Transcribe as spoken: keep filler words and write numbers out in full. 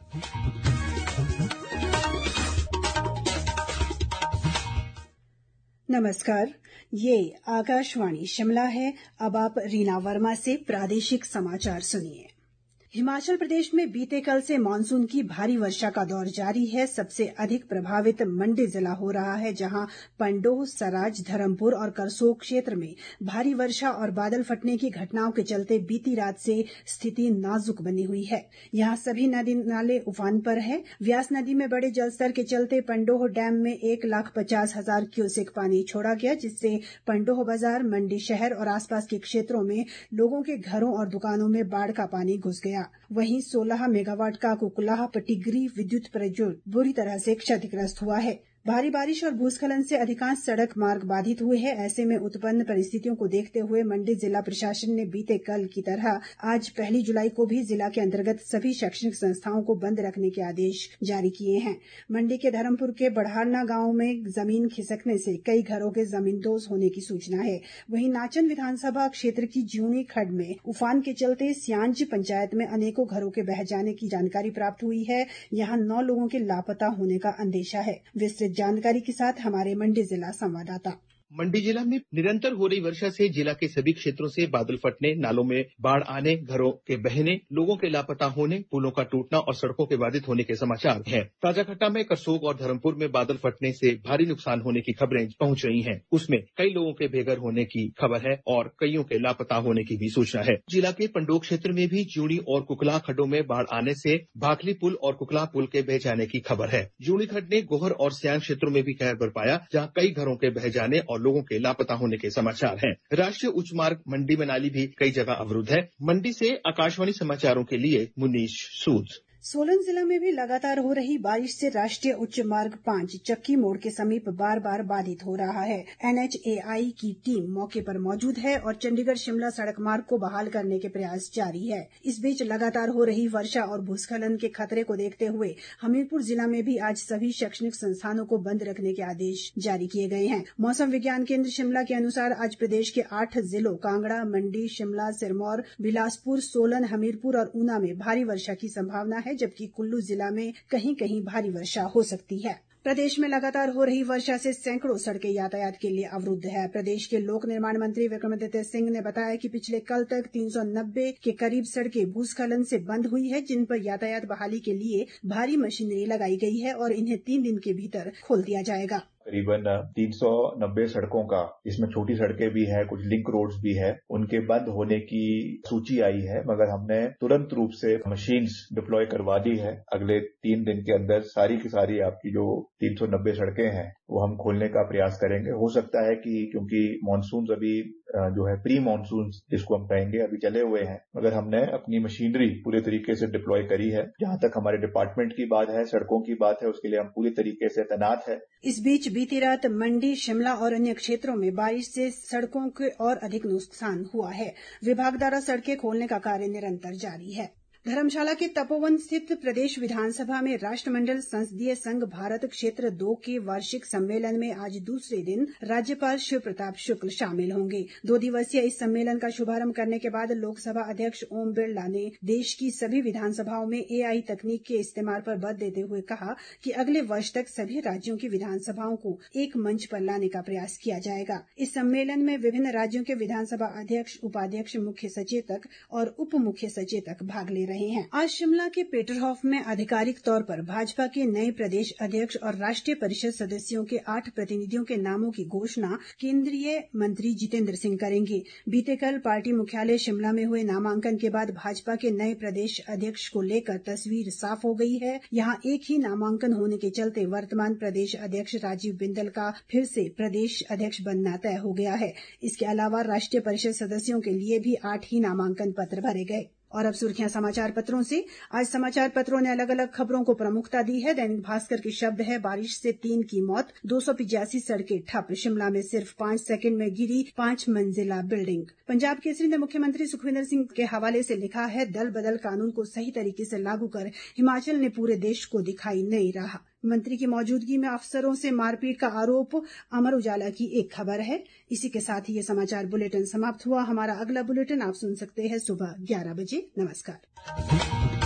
नमस्कार, ये आकाशवाणी शिमला है। अब आप रीना वर्मा से प्रादेशिक समाचार सुनिए। हिमाचल प्रदेश में बीते कल से मानसून की भारी वर्षा का दौर जारी है। सबसे अधिक प्रभावित मंडी जिला हो रहा है, जहां पंडोह, सराज, धर्मपुर और करसोग क्षेत्र में भारी वर्षा और बादल फटने की घटनाओं के चलते बीती रात से स्थिति नाजुक बनी हुई है। यहां सभी नदी नाले उफान पर है। व्यास नदी में बड़े जलस्तर के चलते पंडोह डैम में एक लाख पचास हजार क्यूसेक पानी छोड़ा गया, जिससे पंडोह बाजार, मंडी शहर और आसपास के क्षेत्रों में लोगों के घरों और दुकानों में बाढ़ का पानी घुस गया। वहीं सोलह मेगावाट का कुकलाह पटिगरी विद्युत प्रोजेक्ट बुरी तरह से क्षतिग्रस्त हुआ है। भारी बारिश और भूस्खलन से अधिकांश सड़क मार्ग बाधित हुए हैं। ऐसे में उत्पन्न परिस्थितियों को देखते हुए मंडी जिला प्रशासन ने बीते कल की तरह आज पहली जुलाई को भी जिला के अंतर्गत सभी शैक्षणिक संस्थाओं को बंद रखने के आदेश जारी किए हैं। मंडी के धर्मपुर के बढ़ारना गांव में जमीन खिसकने से कई घरों के जमींदोज होने की सूचना है। वहीं नाचन विधानसभा क्षेत्र की ज्यूनी खड्ड में उफान के चलते सियांज पंचायत में अनेकों घरों के बह जाने की जानकारी प्राप्त हुई है। यहाँ नौ लोगों के लापता होने का अंदेशा है। विस्तृत जानकारी के साथ हमारे मंडी जिला संवाददाता। मंडी जिला में निरंतर हो रही वर्षा से जिला के सभी क्षेत्रों से बादल फटने, नालों में बाढ़ आने, घरों के बहने, लोगों के लापता होने, पुलों का टूटना और सड़कों के बाधित होने के समाचार हैं। ताजा घटना में करसोग और धर्मपुर में बादल फटने से भारी नुकसान होने की खबरें पहुंच रही हैं। उसमें कई लोगों के बेघर होने की खबर है और कईयों के लापता होने की भी सूचना है। जिला के पंडोह क्षेत्र में भी ज्यूणी और कुकलाह खड्डों में बाढ़ आने से भाखली पुल और कुकलाह पुल के बह जाने की खबर है। ज्यूणी खड्ड ने गोहर और सियांग क्षेत्रों में भी कहर बरपाया, जहां कई घरों के बह जाने और लोगों के लापता होने के समाचार हैं। राष्ट्रीय उच्च मार्ग मंडी मनाली भी कई जगह अवरुद्ध है। मंडी से आकाशवाणी समाचारों के लिए मुनीश सूद। सोलन जिला में भी लगातार हो रही बारिश से राष्ट्रीय उच्च मार्ग पांच चक्की मोड़ के समीप बार बार बाधित हो रहा है। एन एच ए आई की टीम मौके पर मौजूद है और चंडीगढ़ शिमला सड़क मार्ग को बहाल करने के प्रयास जारी है। इस बीच लगातार हो रही वर्षा और भूस्खलन के खतरे को देखते हुए हमीरपुर जिला में भी आज सभी शैक्षणिक संस्थानों को बंद रखने के आदेश जारी किए गए हैं। मौसम विज्ञान केंद्र शिमला के अनुसार आज प्रदेश के आठ जिलों कांगड़ा, मंडी, शिमला, सिरमौर, बिलासपुर, सोलन, हमीरपुर और ऊना में भारी वर्षा की संभावना है, जबकि कुल्लू जिला में कहीं कहीं भारी वर्षा हो सकती है। प्रदेश में लगातार हो रही वर्षा से सैकड़ों सड़कें यातायात के लिए अवरुद्ध है। प्रदेश के लोक निर्माण मंत्री विक्रमादित्य सिंह ने बताया कि पिछले कल तक तीन सौ नब्बे के करीब सड़कें भूस्खलन से बंद हुई है, जिन पर यातायात बहाली के लिए भारी मशीनरी लगाई गई है और इन्हें तीन दिन के भीतर खोल दिया जाएगा। करीबन तीन सौ नब्बे सड़कों का, इसमें छोटी सड़कें भी है, कुछ लिंक रोड्स भी है, उनके बंद होने की सूची आई है, मगर हमने तुरंत रूप से मशीन्स डिप्लॉय करवा दी है। अगले तीन दिन के अंदर सारी की सारी आपकी जो तीन सौ नब्बे सड़कें हैं वो हम खोलने का प्रयास करेंगे। हो सकता है कि क्योंकि मानसून अभी जो है प्री मानसून जिसको हम कहेंगे अभी चले हुए हैं, मगर हमने अपनी मशीनरी पूरे तरीके से डिप्लॉय करी है। जहां तक हमारे डिपार्टमेंट की बात है, सड़कों की बात है, उसके लिए हम पूरी तरीके से तैनात है। इस बीच बीती रात मंडी, शिमला और अन्य क्षेत्रों में बारिश से सड़कों के और अधिक नुकसान हुआ है। विभाग द्वारा सड़कें खोलने का कार्य निरंतर जारी है। धर्मशाला के तपोवन स्थित प्रदेश विधानसभा में राष्ट्रमंडल संसदीय संघ भारत क्षेत्र दो के वार्षिक सम्मेलन में आज दूसरे दिन राज्यपाल शिव प्रताप शुक्ल शामिल होंगे। दो दिवसीय इस सम्मेलन का शुभारंभ करने के बाद लोकसभा अध्यक्ष ओम बिरला ने देश की सभी विधानसभाओं में ए आई तकनीक के इस्तेमाल पर बल देते हुए कहा कि अगले वर्ष तक सभी राज्यों की विधानसभाओं को एक मंच पर लाने का प्रयास किया जाएगा। इस सम्मेलन में विभिन्न राज्यों के विधानसभा अध्यक्ष, उपाध्यक्ष, मुख्य सचेतक और उप मुख्य सचेतक भाग ले रहे हैं। आज शिमला के पेटरहॉफ में आधिकारिक तौर पर भाजपा के नए प्रदेश अध्यक्ष और राष्ट्रीय परिषद सदस्यों के आठ प्रतिनिधियों के नामों की घोषणा केंद्रीय मंत्री जितेंद्र सिंह करेंगे। बीते कल पार्टी मुख्यालय शिमला में हुए नामांकन के बाद भाजपा के नए प्रदेश अध्यक्ष को लेकर तस्वीर साफ हो गई है। यहां एक ही नामांकन होने के चलते वर्तमान प्रदेश अध्यक्ष राजीव बिंदल का फिर से प्रदेश अध्यक्ष बनना तय हो गया है। इसके अलावा राष्ट्रीय परिषद सदस्यों के लिए भी आठ ही नामांकन पत्र भरे गए। और अब सुर्खियां समाचार पत्रों से। आज समाचार पत्रों ने अलग अलग खबरों को प्रमुखता दी है। दैनिक भास्कर के शब्द है, बारिश से तीन की मौत, दो सौ पिचासी सड़कें ठप, शिमला में सिर्फ पांच सेकंड में गिरी पांच मंजिला बिल्डिंग। पंजाब केसरी ने मुख्यमंत्री सुखविंदर सिंह के हवाले से लिखा है, दल बदल कानून को सही तरीके से लागू कर हिमाचल ने पूरे देश को दिखाई नई राह। मंत्री की मौजूदगी में अफसरों से मारपीट का आरोप अमर उजाला की एक खबर है। इसी के साथ ही ये समाचार बुलेटिन समाप्त हुआ। हमारा अगला बुलेटिन आप सुन सकते हैं सुबह ग्यारह बजे। नमस्कार।